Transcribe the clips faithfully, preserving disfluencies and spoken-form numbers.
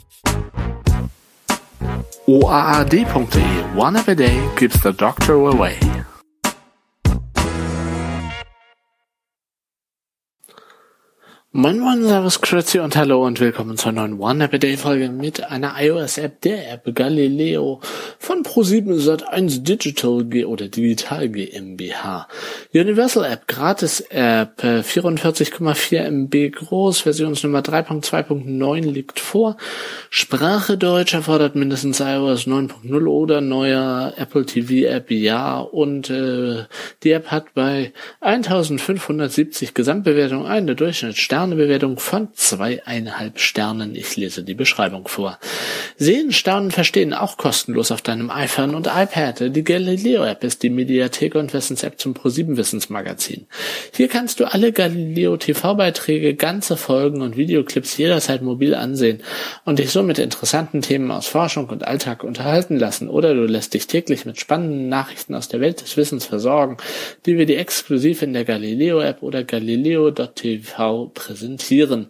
O A A D punkt de. One app a day keeps the doctor away. Moin Moin, Servus, Grüezi und Hallo und willkommen zur neuen One App a Day Folge mit einer iOS-App, der App Galileo von ProSieben Sat eins Digital G oder Digital GmbH. Universal App, Gratis App, vierundvierzig Komma vier Megabyte groß, Versionsnummer drei Punkt zwei Punkt neun liegt vor. Sprache Deutsch, erfordert mindestens iOS neun Punkt null oder neuer Apple T V App, ja. Und äh, die App hat bei eintausendfünfhundertsiebzig Gesamtbewertungen eine Durchschnittsstern Eine Bewertung von zweieinhalb Sternen. Ich lese die Beschreibung vor. Sehen, Staunen, Verstehen auch kostenlos auf deinem iPhone und iPad. Die Galileo-App ist die Mediathek und Wissens-App zum ProSieben Wissensmagazin. Hier kannst du alle Galileo-T V-Beiträge, ganze Folgen und Videoclips jederzeit mobil ansehen und dich so mit interessanten Themen aus Forschung und Alltag unterhalten lassen. Oder du lässt dich täglich mit spannenden Nachrichten aus der Welt des Wissens versorgen, die wir dir exklusiv in der Galileo-App oder galileo punkt t v präsentieren.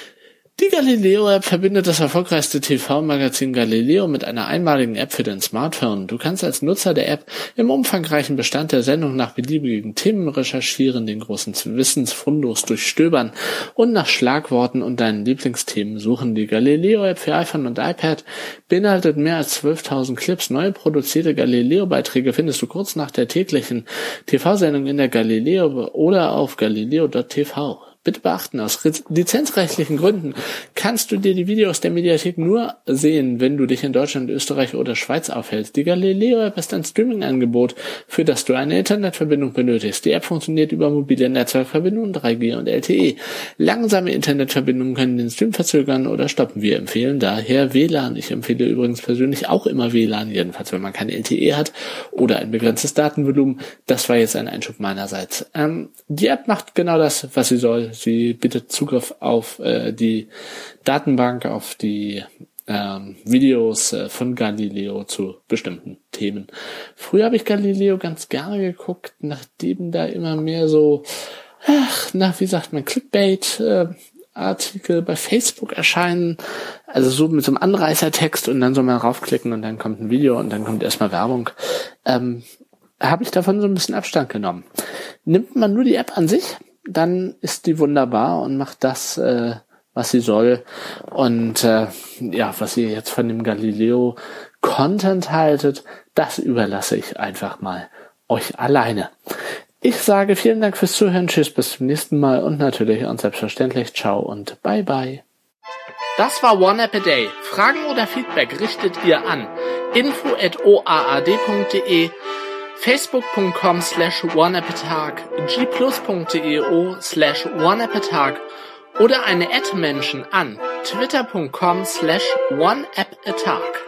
Die Galileo-App verbindet das erfolgreichste T V-Magazin Galileo mit einer einmaligen App für dein Smartphone. Du kannst als Nutzer der App im umfangreichen Bestand der Sendung nach beliebigen Themen recherchieren, den großen Wissensfundus durchstöbern und nach Schlagworten und deinen Lieblingsthemen suchen. Die Galileo-App für iPhone und iPad beinhaltet mehr als zwölftausend Clips. Neu produzierte Galileo-Beiträge findest du kurz nach der täglichen T V-Sendung in der Galileo oder auf galileo punkt t v. Bitte beachten, aus lizenzrechtlichen Gründen kannst du dir die Videos der Mediathek nur sehen, wenn du dich in Deutschland, Österreich oder Schweiz aufhältst. Die Galileo-App ist ein Streaming-Angebot, für das du eine Internetverbindung benötigst. Die App funktioniert über mobile Netzwerkverbindungen, drei G und L T E. Langsame Internetverbindungen können den Stream verzögern oder stoppen. Wir empfehlen daher W L A N. Ich empfehle übrigens persönlich auch immer W L A N, jedenfalls wenn man kein L T E hat oder ein begrenztes Datenvolumen. Das war jetzt ein Einschub meinerseits. Ähm, die App macht genau das, was sie soll. Sie bittet Zugriff auf äh, die Datenbank, auf die ähm, Videos äh, von Galileo zu bestimmten Themen. Früher habe ich Galileo ganz gerne geguckt, nachdem da immer mehr so, ach, na, wie sagt man, Clickbait äh, Artikel bei Facebook erscheinen, also so mit so einem Anreißertext und dann soll man raufklicken und dann kommt ein Video und dann kommt erstmal Werbung. Ähm, habe ich davon so ein bisschen Abstand genommen. Nimmt man nur die App an sich, dann ist die wunderbar und macht das, äh, was sie soll. Und äh, ja, was ihr jetzt von dem Galileo Content haltet, das überlasse ich einfach mal euch alleine. Ich sage vielen Dank fürs Zuhören, tschüss, bis zum nächsten Mal und natürlich und selbstverständlich ciao und bye bye. Das war One App a Day. Fragen oder Feedback richtet ihr an info at o a a d punkt de, facebook punkt com slash oneappatag, g plus punkt de slash oneappatag oder eine Ad-Menschen an twitter punkt com slash oneappatag.